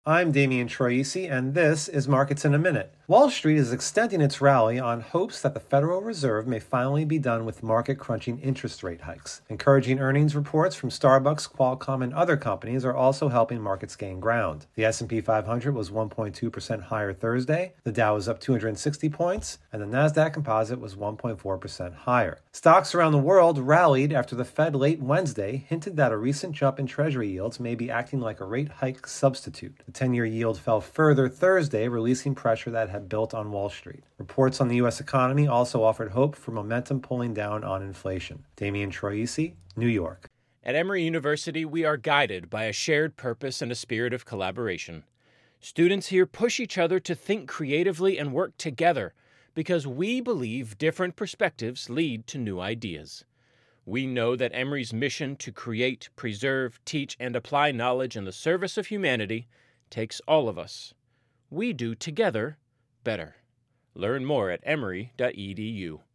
I'm Damian Troisi, and this is Markets in a Minute. Wall Street is extending its rally on hopes that the Federal Reserve may finally be done with market-crunching interest rate hikes. Encouraging earnings reports from Starbucks, Qualcomm, and other companies are also helping markets gain ground. The S&P 500 was 1.2% higher Thursday, the Dow was up 260 points, and the Nasdaq Composite was 1.4% higher. Stocks around the world rallied after the Fed late Wednesday hinted that a recent jump in Treasury yields may be acting like a rate hike substitute. The 10-year yield fell further Thursday, releasing pressure that had built on Wall Street. Reports on the U.S. economy also offered hope for momentum pulling down on inflation. Damian Troisi, New York. At Emory University, we are guided by a shared purpose and a spirit of collaboration. Students here push each other to think creatively and work together because we believe different perspectives lead to new ideas. We know that Emory's mission to create, preserve, teach, and apply knowledge in the service of humanity takes all of us. We do together better. Learn more at emory.edu.